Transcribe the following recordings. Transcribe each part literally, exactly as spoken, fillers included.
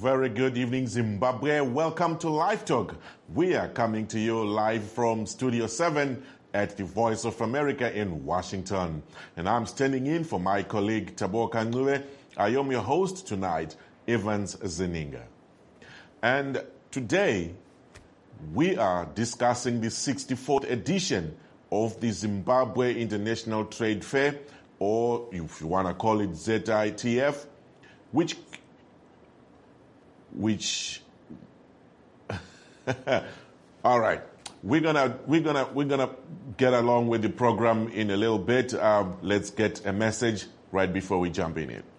very good evening, Zimbabwe. Welcome to Live Talk. We are coming to you live from Studio seven at the Voice of America in Washington. And I'm standing in for my colleague Tabo Kanguwe. I am your host tonight, Evans Zeninga. And today, we are discussing the sixty-fourth edition of the Zimbabwe International Trade Fair, or if you want to call it Z I T F, which which all right, we're gonna we're gonna we're gonna get along with the program in a little bit. Uh, let's get a message right before we jump in it.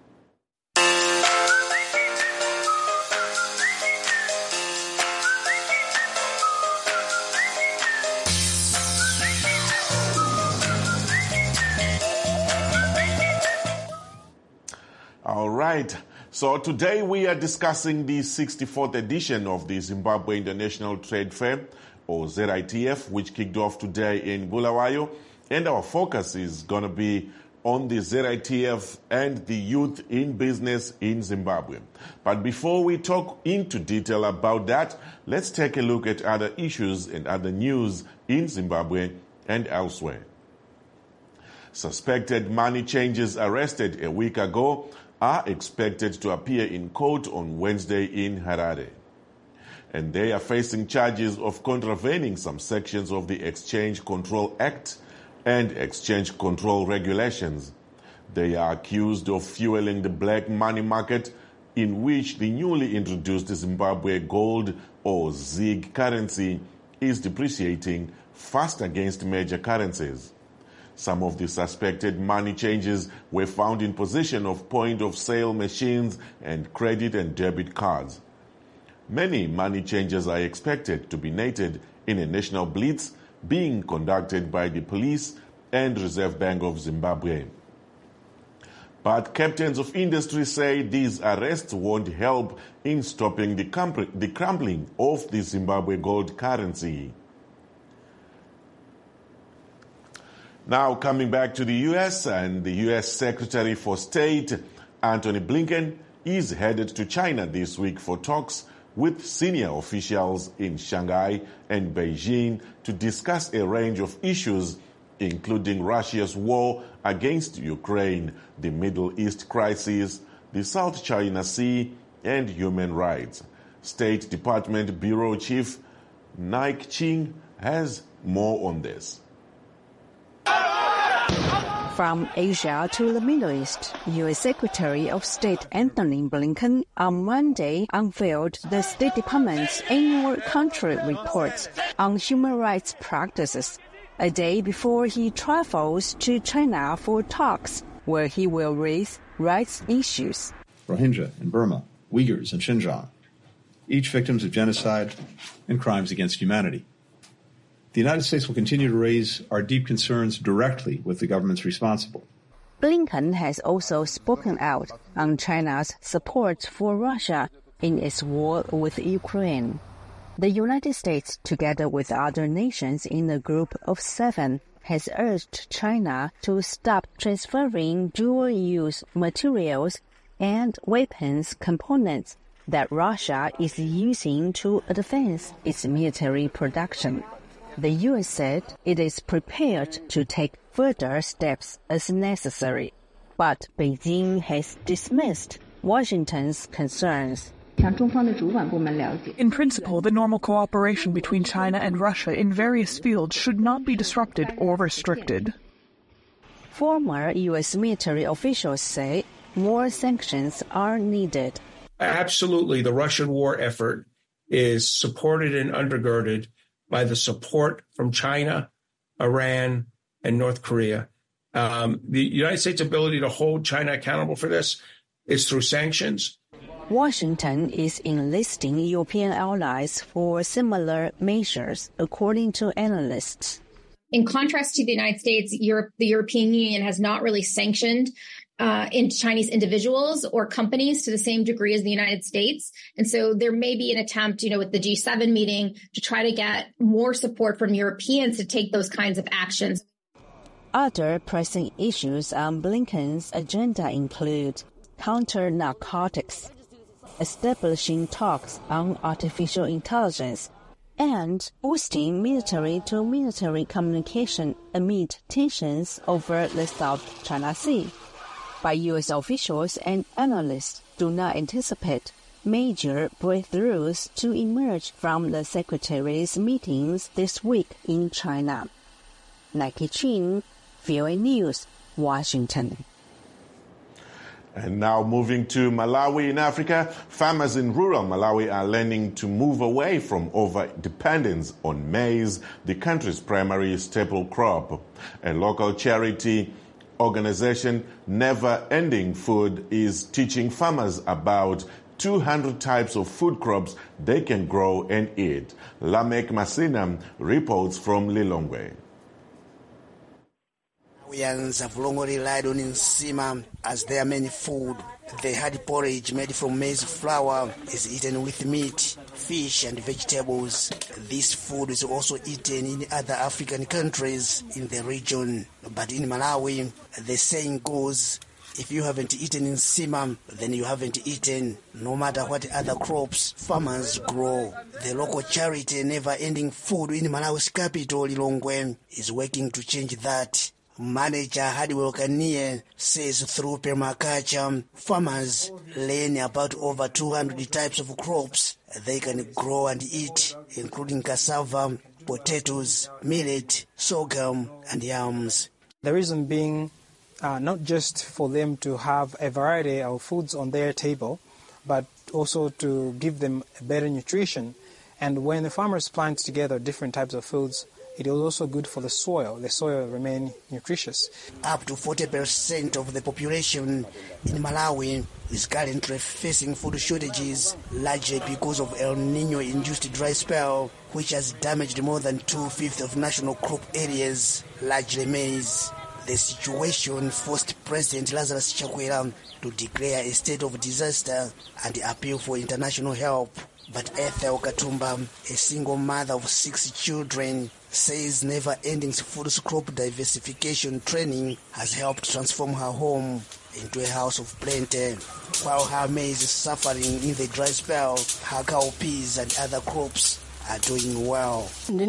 All right. So today we are discussing the sixty-fourth edition of the Zimbabwe International Trade Fair, or Z I T F, which kicked off today in Bulawayo. And our focus is going to be on the Z I T F and the youth in business in Zimbabwe. But before we talk into detail about that, let's take a look at other issues and other news in Zimbabwe and elsewhere. Suspected money changers arrested a week ago are expected to appear in court on Wednesday in Harare. And they are facing charges of contravening some sections of the Exchange Control Act and Exchange Control Regulations. They are accused of fueling the black money market, in which the newly introduced Zimbabwe gold, or Z I G currency, is depreciating fast against major currencies. Some of the suspected money changers were found in possession of point-of-sale machines and credit and debit cards. Many money changers are expected to be nated in a national blitz being conducted by the police and Reserve Bank of Zimbabwe. But captains of industry say these arrests won't help in stopping the, crumpl- the crumbling of the Zimbabwe gold currency. Now, coming back to the U S, and the U S Secretary for State, Antony Blinken, is headed to China this week for talks with senior officials in Shanghai and Beijing to discuss a range of issues, including Russia's war against Ukraine, the Middle East crisis, the South China Sea, and human rights. State Department Bureau Chief Nike Ching has more on this. From Asia to the Middle East, U S Secretary of State Antony Blinken on Monday unveiled the State Department's annual country report on human rights practices, a day before he travels to China for talks where he will raise rights issues. Rohingya in Burma, Uyghurs in Xinjiang, each victims of genocide and crimes against humanity. The United States will continue to raise our deep concerns directly with the governments responsible. Blinken has also spoken out on China's support for Russia in its war with Ukraine. The United States, together with other nations in the Group of Seven, has urged China to stop transferring dual-use materials and weapons components that Russia is using to advance its military production. The U S said it is prepared to take further steps as necessary, but Beijing has dismissed Washington's concerns. In principle, the normal cooperation between China and Russia in various fields should not be disrupted or restricted. Former U S military officials say more sanctions are needed. Absolutely, the Russian war effort is supported and undergirded by the support from China, Iran, and North Korea. Um, the United States' ability to hold China accountable for this is through sanctions. Washington is enlisting European allies for similar measures, according to analysts. In contrast to the United States, Europe, the European Union has not really sanctioned uh, in Chinese individuals or companies to the same degree as the United States. And so there may be an attempt, you know, with the G seven meeting to try to get more support from Europeans to take those kinds of actions. Other pressing issues on Blinken's agenda include counter-narcotics, establishing talks on artificial intelligence, and boosting military-to-military communication amid tensions over the South China Sea. But U S officials and analysts do not anticipate major breakthroughs to emerge from the secretaries' meetings this week in China. Nike Chin, V O A News, Washington. And now moving to Malawi in Africa, farmers in rural Malawi are learning to move away from over-dependence on maize, the country's primary staple crop. A local charity organization, Never Ending Food, is teaching farmers about two hundred types of food crops they can grow and eat. Lamek Masina reports from Lilongwe. Malawians have long relied on nsima as their main food. The hard porridge made from maize flour is eaten with meat, fish and vegetables. This food is also eaten in other African countries in the region. But in Malawi, the saying goes, if you haven't eaten nsima, then you haven't eaten, no matter what other crops farmers grow. The local charity Never Ending Food in Malawi's capital, Lilongwe, is working to change that. Manager Hadiwell Kanie says through permaculture, farmers learn about over two hundred types of crops they can grow and eat, including cassava, potatoes, millet, sorghum, and yams. The reason being uh, not just for them to have a variety of foods on their table, but also to give them better nutrition. And when the farmers plant together different types of foods, it is also good for the soil. The soil remain nutritious. Up to forty percent of the population in Malawi is currently facing food shortages, largely because of El Nino-induced dry spell, which has damaged more than two-fifths of national crop areas, largely maize. The situation forced President Lazarus Chakwera to declare a state of disaster and appeal for international help. But Ethel Katumba, a single mother of six children, says Never Ending Food's crop diversification training has helped transform her home into a house of plenty. While her maize is suffering in the dry spell, her cowpeas and other crops are doing well. In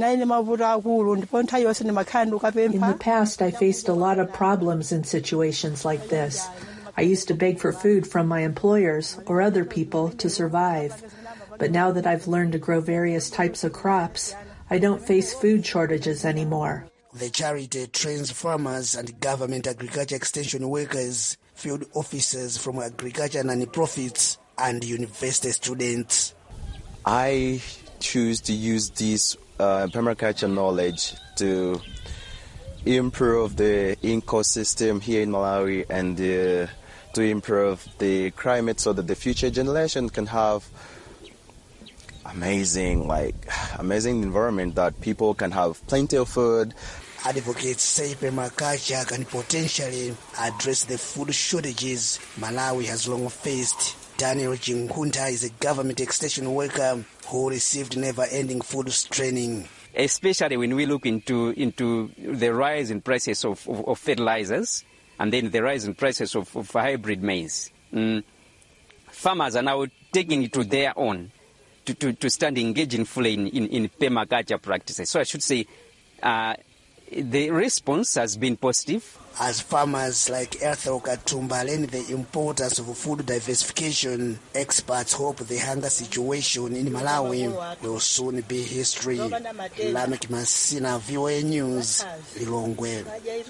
the past, I faced a lot of problems in situations like this. I used to beg for food from my employers or other people to survive. But now that I've learned to grow various types of crops, I don't face food shortages anymore. The charity trains farmers and government agriculture extension workers, field officers from agriculture non-profits, and university students. I choose to use this uh, permaculture knowledge to improve the ecosystem here in Malawi and uh, to improve the climate so that the future generation can have amazing, like, amazing environment that people can have plenty of food. Advocates say permaculture can potentially address the food shortages Malawi has long faced. Daniel Jinkunta is a government extension worker who received Never Ending Food's training. Especially when we look into into the rise in prices of, of, of fertilizers and then the rise in prices of, of hybrid maize. Mm. Farmers are now taking it to their own to, to, to start engaging fully in, in, in permaculture practices. So I should say uh, the response has been positive. As farmers like Ethel Katumba learn the importance of food diversification, experts hope the hunger situation in Malawi will soon be history. Lamek Masina, V O A News, Lilongwe.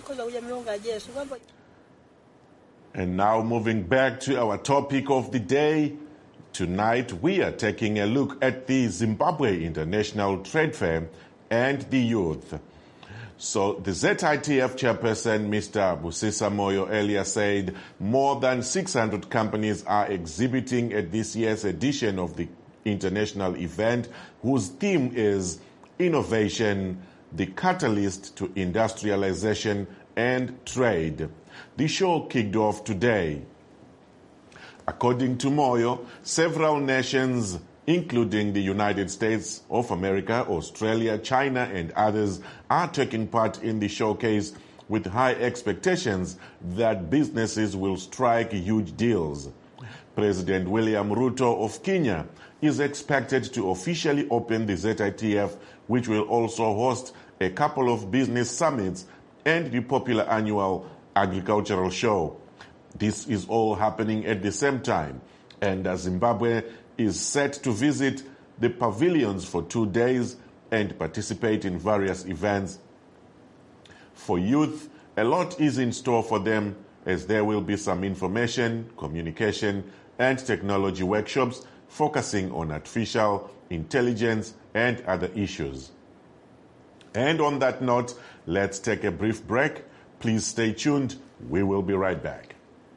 And now moving back to our topic of the day. Tonight we are taking a look at the Zimbabwe International Trade Fair and the youth. So the Z I T F chairperson, Mister Busisa Moyo, earlier said more than six hundred companies are exhibiting at this year's edition of the international event, whose theme is Innovation, the Catalyst to Industrialization and Trade. The show kicked off today. According to Moyo, several nations, including the United States of America, Australia, China, and others, are taking part in the showcase with high expectations that businesses will strike huge deals. President William Ruto of Kenya is expected to officially open the Z I T F, which will also host a couple of business summits and the popular annual agricultural show. This is all happening at the same time, and Zimbabwe is set to visit the pavilions for two days and participate in various events. For youth, a lot is in store for them, as there will be some information, communication, and technology workshops focusing on artificial intelligence and other issues. And on that note, let's take a brief break. Please stay tuned. We will be right back.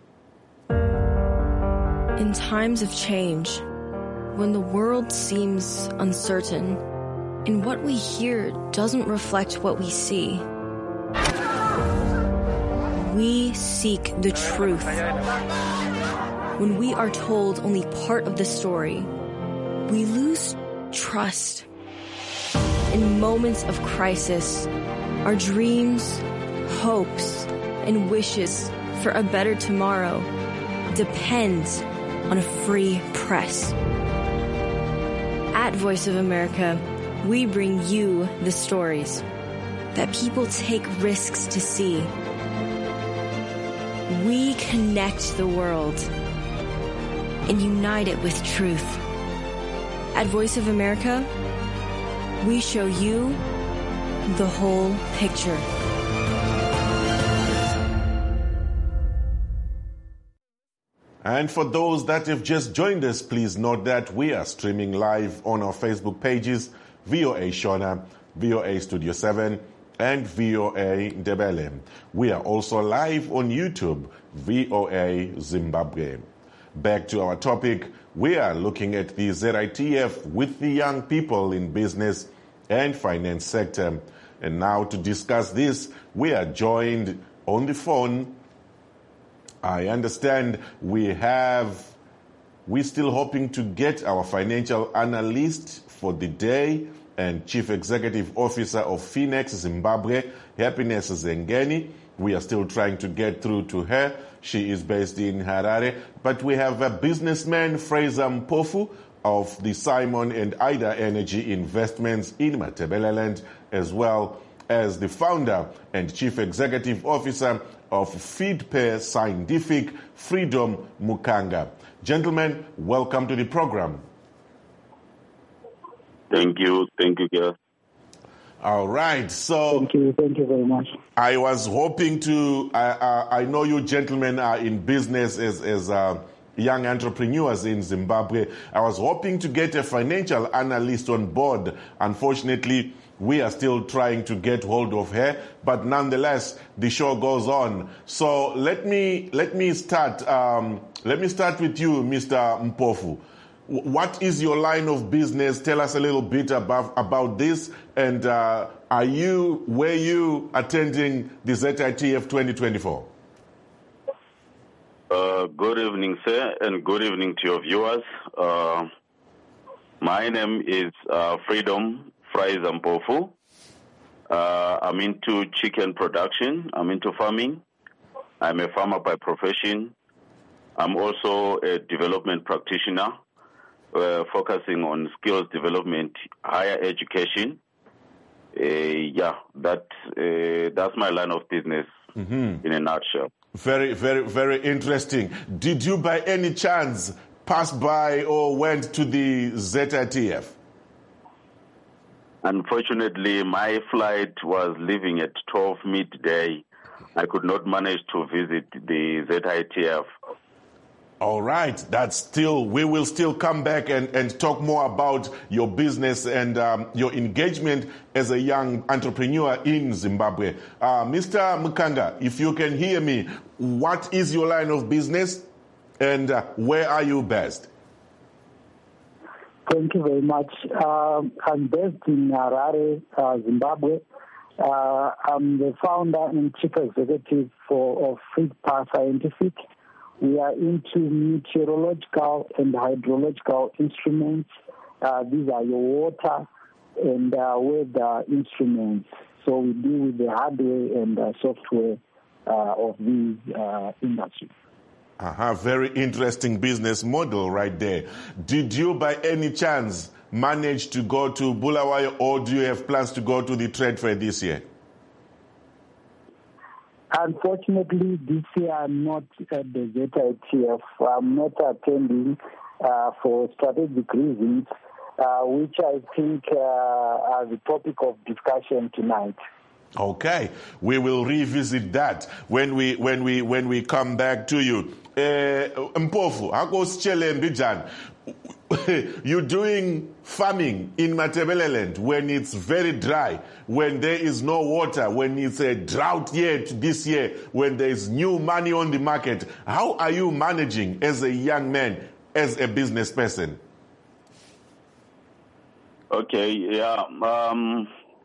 In times of change, when the world seems uncertain and what we hear doesn't reflect what we see, we seek the truth. When we are told only part of the story, we lose trust. In moments of crisis, our dreams, hopes, and wishes for a better tomorrow depend on a free press. At Voice of America, we bring you the stories that people take risks to see. We connect the world and unite it with truth. At Voice of America, we show you the whole picture. And for those that have just joined us, please note that we are streaming live on our Facebook pages, V O A Shona, V O A Studio seven, and V O A Ndebele. We are also live on YouTube, V O A Zimbabwe. Back to our topic, we are looking at the Z I T F with the young people in business and finance sector. And now to discuss this, we are joined on the phone. I understand we have, we're still hoping to get our financial analyst for the day and Chief Executive Officer of Finex Zimbabwe, Happiness Zengeni. We are still trying to get through to her. She is based in Harare. But we have a businessman, Fraser Mpofu, of the Simon and Ida Energy Investments in Matabeleland, as well as the founder and Chief Executive Officer of FeedPair Scientific, Freedom Mukanga. Gentlemen, welcome to the program. Thank you. Thank you, Gareth. All right. So thank you. Thank you very much. I was hoping to, uh, uh, I know you gentlemen are in business as, as uh, young entrepreneurs in Zimbabwe. I was hoping to get a financial analyst on board. Unfortunately, we are still trying to get hold of her, but nonetheless, the show goes on. So let me let me start. Um, let me start with you, Mister Mpofu. What is your line of business? Tell us a little bit about about this. And uh, are you were you attending the Z I T F twenty twenty-four? Uh, good evening, sir, and good evening to your viewers. Uh, my name is uh, Freedom Fraser Mpofu. Uh, I'm into chicken production. I'm into farming. I'm a farmer by profession. I'm also a development practitioner, uh, focusing on skills development, higher education. Uh, yeah, that uh, that's my line of business mm-hmm. in a nutshell. Very, very, very interesting. Did you by any chance pass by or went to the Z I T F? Unfortunately, my flight was leaving at twelve midday. I could not manage to visit the Z I T F. All right. That's still, we will still come back and, and talk more about your business and um, your engagement as a young entrepreneur in Zimbabwe. Uh, Mister Mukanga, if you can hear me, what is your line of business and uh, where are you based? Thank you very much. Uh, I'm based in Harare, uh, Zimbabwe. Uh, I'm the founder and chief executive for of FeedPair Scientific. We are into meteorological and hydrological instruments. Uh, these are your water and uh, weather instruments. So we deal with the hardware and uh, software uh, of these uh, industries. Uh-huh, very interesting business model right there. Did you, by any chance, manage to go to Bulawayo, or do you have plans to go to the trade fair this year? Unfortunately, this year I'm not at the Z I T F. I'm not attending uh, for strategic reasons, uh, which I think uh, are the topic of discussion tonight. Okay, we will revisit that when we when we when we come back to you. Uh, Mpofu, you're doing farming in Matabeleland when it's very dry, when there is no water, when it's a drought year this year, when there is new money on the market. How are you managing as a young man, as a business person? Okay, yeah. Um,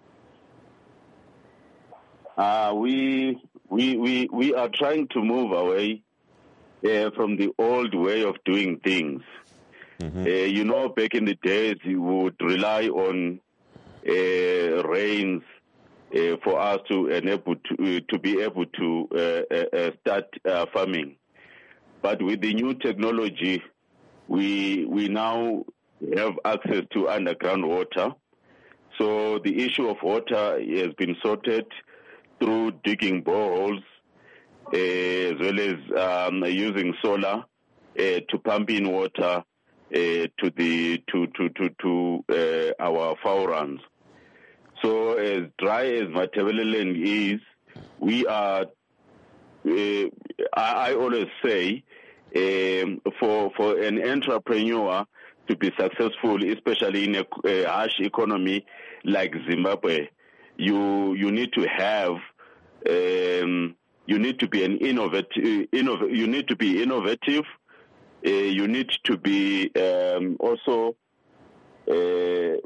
uh, we we we we are trying to move away uh, from the old way of doing things. Mm-hmm. Uh, you know, back in the days, you would rely on uh, rains uh, for us to enable to uh, to be able to uh, uh, start uh, farming. But with the new technology, we we now have access to underground water. So the issue of water has been sorted through digging boreholes, uh, as well as um, using solar uh, to pump in water uh, to the to to to, to uh, our foul runs. So as dry as Matabeleland is, we are. Uh, I, I always say, um, for for an entrepreneur to be successful, especially in a, a harsh economy like Zimbabwe, you you need to have um, you need to be an innovative. Innov- you need to be innovative. Uh, you need to be um, also. Uh,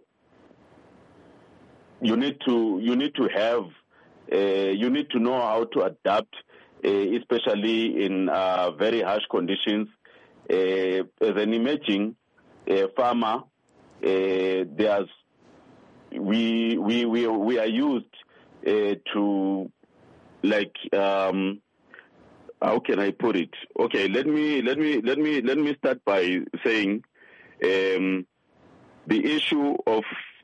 you need to you need to have. Uh, you need to know how to adapt, uh, especially in uh, very harsh conditions. Uh, as an emerging uh, farmer, uh, there's we we we we are used uh, to like um, how can I put it? Okay, let me let me let me let me start by saying um, the issue of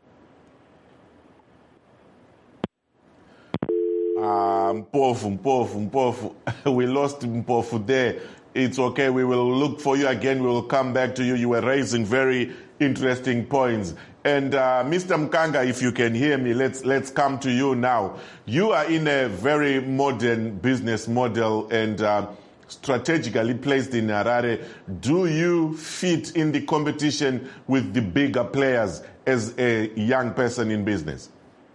Uh, Mpofu, Mpofu, Mpofu. We lost Mpofu there. It's okay. We will look for you again. We will come back to you. You were raising very interesting points. And uh, Mister Mkanga, if you can hear me, let's let's come to you now. You are in a very modern business model and uh, strategically placed in Harare. Do you fit in the competition with the bigger players as a young person in business?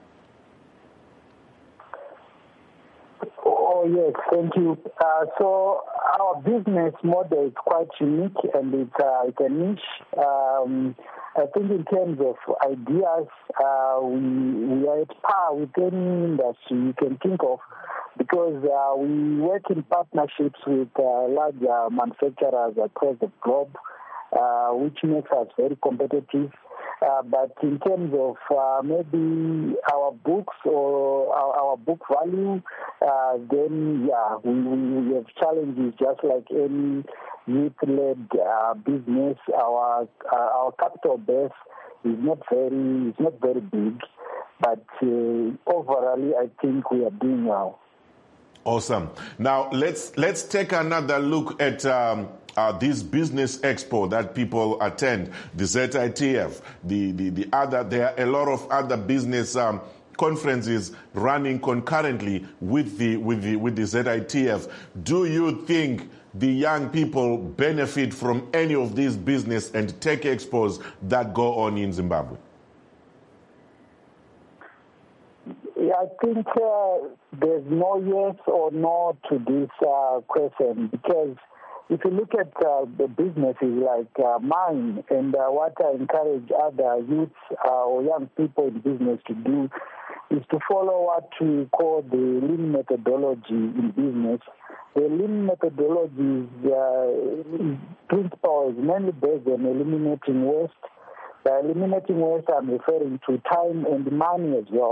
Oh, yes, thank you. Uh, so our business model is quite unique and it's, uh, it's a niche. Um, I think in terms of ideas, uh, we, we are at par with any industry you can think of because uh, we work in partnerships with uh, larger manufacturers across the globe, uh, which makes us very competitive. Uh, but in terms of uh, maybe our books or our, our book value, uh, then, yeah, we, we have challenges just like any youth-led uh, business. Our uh, our capital base is not very is not very big, but uh, overall, I think we are doing well. Awesome. Now let's let's take another look at um, uh, this business expo that people attend, the Z I T F, the, the the other. There are a lot of other business um, conferences running concurrently with the with the with the Z I T F. Do you think the young people benefit from any of these business and tech expos that go on in Zimbabwe? Yeah, I think uh, there's no yes or no to this uh, question because if you look at uh, the businesses like uh, mine and uh, what I encourage other youths uh, or young people in business to do is to follow what we call the lean methodology in business. The lean methodology's uh, principle is mainly based on eliminating waste. By eliminating waste, I'm referring to time and money as well.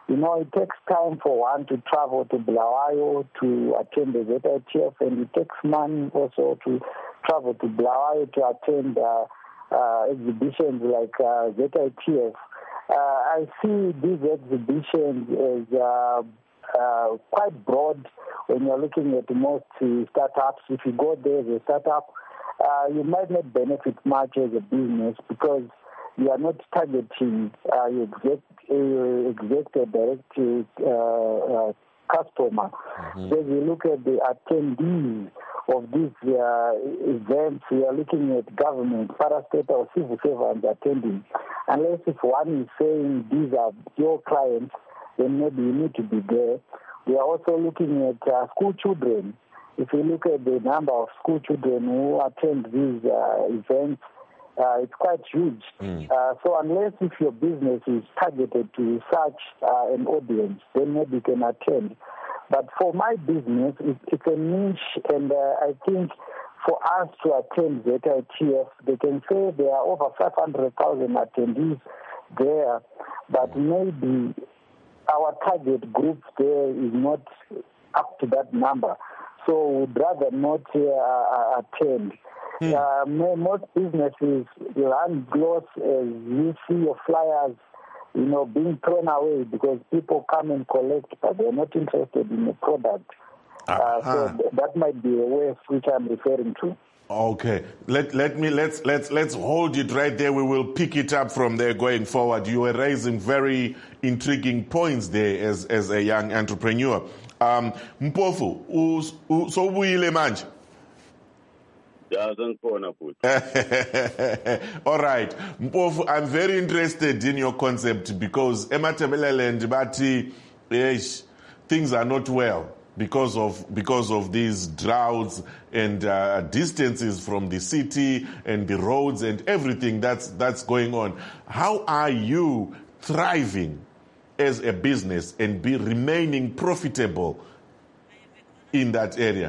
You know, it takes time for one to travel to Bulawayo to attend the Z I T F, and it takes money also to travel to Bulawayo to attend uh, uh, exhibitions like uh, Z I T F. Uh, I see these exhibitions as uh, uh, quite broad when you're looking at most uh, startups. If you go there as a startup, uh, you might not benefit much as a business because you are not targeting uh, your exact, uh, exact uh, direct uh, uh, customer. Mm-hmm. So if you look at the attendees of these uh, events, we are looking at government, parastate or civil servants attending. Unless if one is saying these are your clients, then maybe you need to be there. We are also looking at uh, school children. If you look at the number of school children who attend these uh, events, Uh, it's quite huge. Mm. Uh, so unless if your business is targeted to such uh, an audience, then maybe you can attend. But for my business, it, it's a niche, and uh, I think for us to attend Z I T F, they can say there are over five hundred thousand attendees there, but maybe our target group there is not up to that number. So we'd rather not uh, attend. Hmm. Uh, most businesses run gloss as you see your flyers, you know, being thrown away because people come and collect, but they're not interested in the product. Uh-huh. Uh, so th- that might be a way which I'm referring to. Okay, let let me let's let's let's hold it right there. We will pick it up from there going forward. You were raising very intriguing points there as as a young entrepreneur. Um, Mpofu, so ubuyile manje? All right, Mpofu, I'm very interested in your concept because Ematabeleland Bati, yes, things are not well because of because of these droughts and uh, distances from the city and the roads and everything that's that's going on. How are you thriving as a business and be remaining profitable in that area?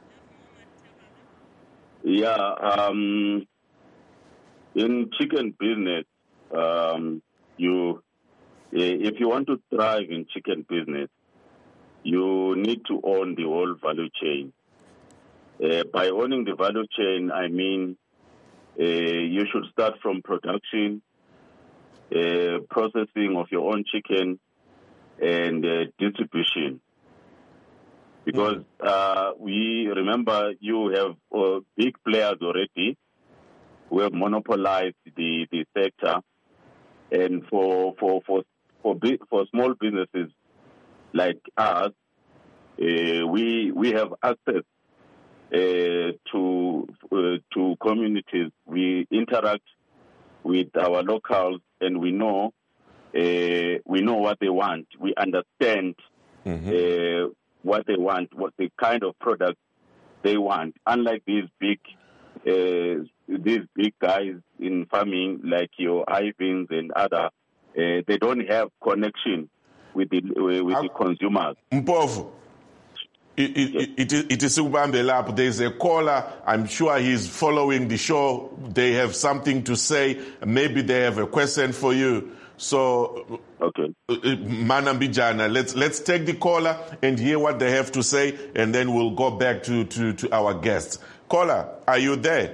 Yeah, um, in chicken business, um, you if you want to thrive in chicken business, you need to own the whole value chain. Uh, by owning the value chain, I mean uh, you should start from production, uh, processing of your own chicken, and uh, distribution. Because uh, we remember you have uh, big players already who have monopolized the, the sector, and for for for for, big, for small businesses like us, uh, we we have access uh, to uh, to communities. We interact with our locals, and we know uh, we know what they want. We understand. Mm-hmm. Uh, what they want, what the kind of product they want. Unlike these big uh, these big guys in farming like your Ivins and other, uh, they don't have connection with the uh, with uh, the consumers. Mpofu, it, it, it, it, it is Ubambe Lap. There's a caller. I'm sure he's following the show. They have something to say. Maybe they have a question for you. So, okay, Manambijana, let's let's take the caller and hear what they have to say, and then we'll go back to, to, to our guests. Caller, are you there?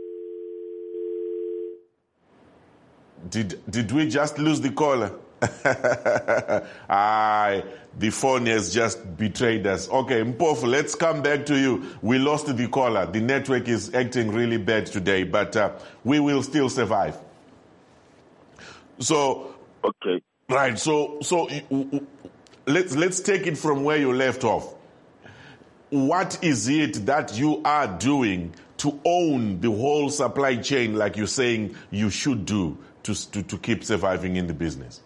Did did we just lose the caller? Aye, the phone has just betrayed us. Okay, Mpofu, let's come back to you. We lost the caller. The network is acting really bad today, but uh, we will still survive. So, okay, right. So, so let's let's take it from where you left off. What is it that you are doing to own the whole supply chain, like you're saying you should do to to, to keep surviving in the business?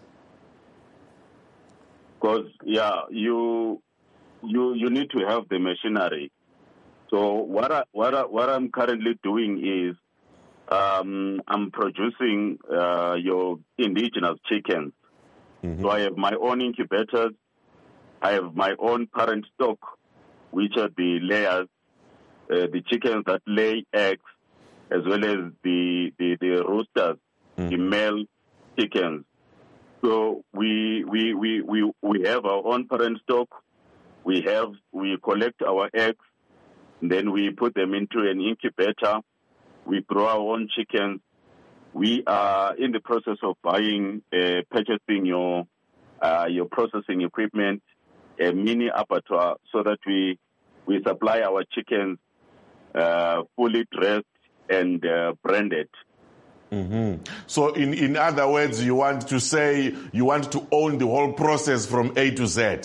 Because yeah, you you you need to have the machinery. So what I, what I, what I'm currently doing is. Um, I'm producing uh, your indigenous chickens. Mm-hmm. So I have my own incubators. I have my own parent stock, which are the layers, uh, the chickens that lay eggs, as well as the the, the roosters, mm-hmm. the male chickens. So we we, we, we we have our own parent stock. We have we collect our eggs, then we put them into an incubator. We grow our own chickens. We are in the process of buying, uh, purchasing your uh, your processing equipment, a mini abattoir, so that we we supply our chickens uh, fully dressed and uh, branded. Mm-hmm. So, in, in other words, you want to say you want to own the whole process from A to Z.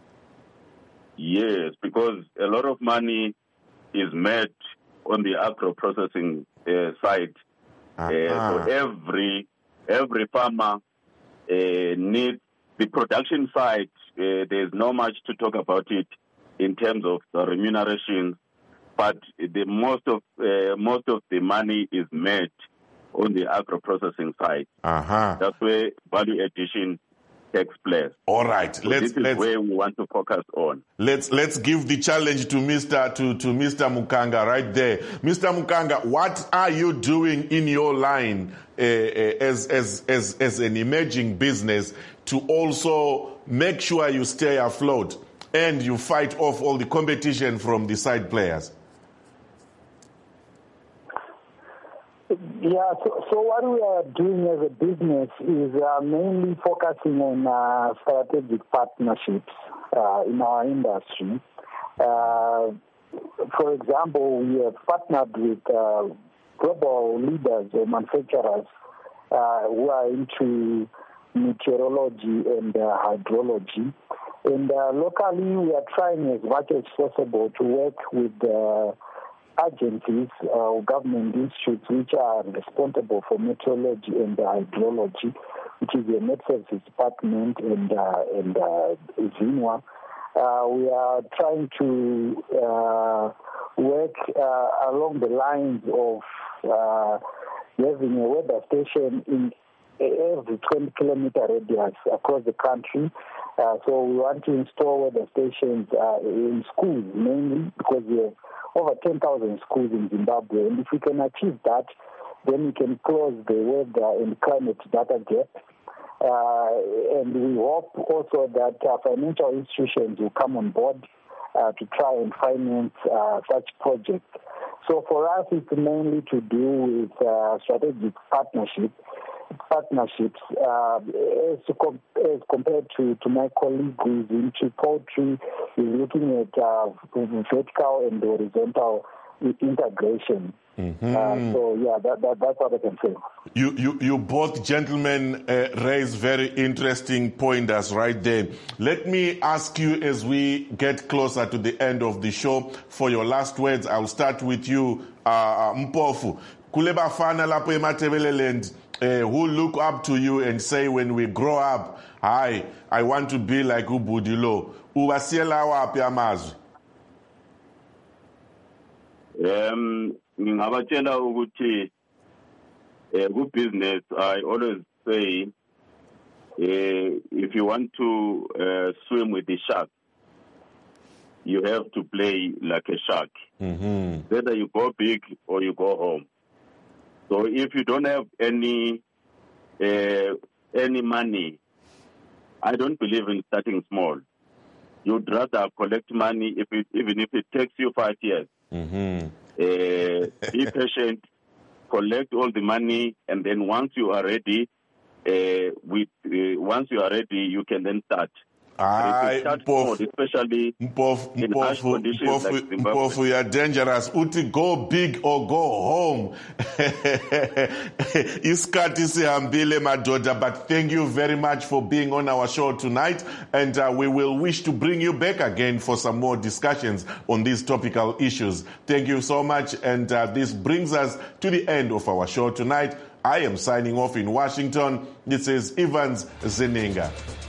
Yes, because a lot of money is made on the agro processing uh, side. Uh-huh. Uh, so every every farmer uh, needs the production side. Uh, there's not much to talk about it in terms of the remuneration, but the most of uh, most of the money is made on the agro processing side. Uh-huh. That's where value addition takes place. All right, so let's. This is let's, where we want to focus on. Let's let's give the challenge to Mister to to Mister Mukanga right there. Mister Mukanga, what are you doing in your line uh, uh, as as as as an emerging business to also make sure you stay afloat and you fight off all the competition from the side players? Yeah, so, so what we are doing as a business is uh, mainly focusing on uh, strategic partnerships uh, in our industry. Uh, for example, we have partnered with uh, global leaders or manufacturers uh, who are into meteorology and uh, hydrology. And uh, locally, we are trying as much as possible to work with uh, agencies or uh, government institutes which are responsible for meteorology and hydrology, which is the Met Services Department and uh, and uh, ZINWA. Uh, we are trying to uh, work uh, along the lines of uh, having a weather station in every twenty kilometer radius across the country. Uh, so we want to install weather stations uh, in schools mainly, because we have over ten thousand schools in Zimbabwe. And if we can achieve that, then we can close the weather and climate data gap. Uh, and we hope also that uh, financial institutions will come on board uh, to try and finance uh, such projects. So for us, it's mainly to do with uh, strategic partnership, partnerships uh, as, to com- as compared to, to my colleague who is into poultry, is looking at uh, vertical and horizontal integration. Mm-hmm. Uh, so yeah, that, that, that's what I can say. You, you, you both gentlemen uh, raise very interesting pointers right there. Let me ask you, as we get closer to the end of the show, for your last words. I'll start with you, uh, Mpofu. Kuleba fana lapo ematebeleland, who look up to you and say, when we grow up, I, I want to be like Ubudilo. Uwasiela wapi amazu? Um, Ngabatshela ukuthi good business, I always say, uh, if you want to uh, swim with the shark, you have to play like a shark. Mm-hmm. Whether you go big or you go home. So if you don't have any uh, any money, I don't believe in starting small. You'd rather collect money if it, even if it takes you five years. Mm-hmm. Uh, be patient, collect all the money, and then once you are ready, uh, with uh, once you are ready, you can then start. I, Mpofu, especially Mpofu, in harsh conditions Mpofu, like Zimbabwe. Mpofu, you are dangerous. Uti, go big or go home. Iskati sihambile madoda, but thank you very much for being on our show tonight, and uh, we will wish to bring you back again for some more discussions on these topical issues. Thank you so much, and uh, this brings us to the end of our show tonight. I am signing off in Washington. This is Evans Zeninga.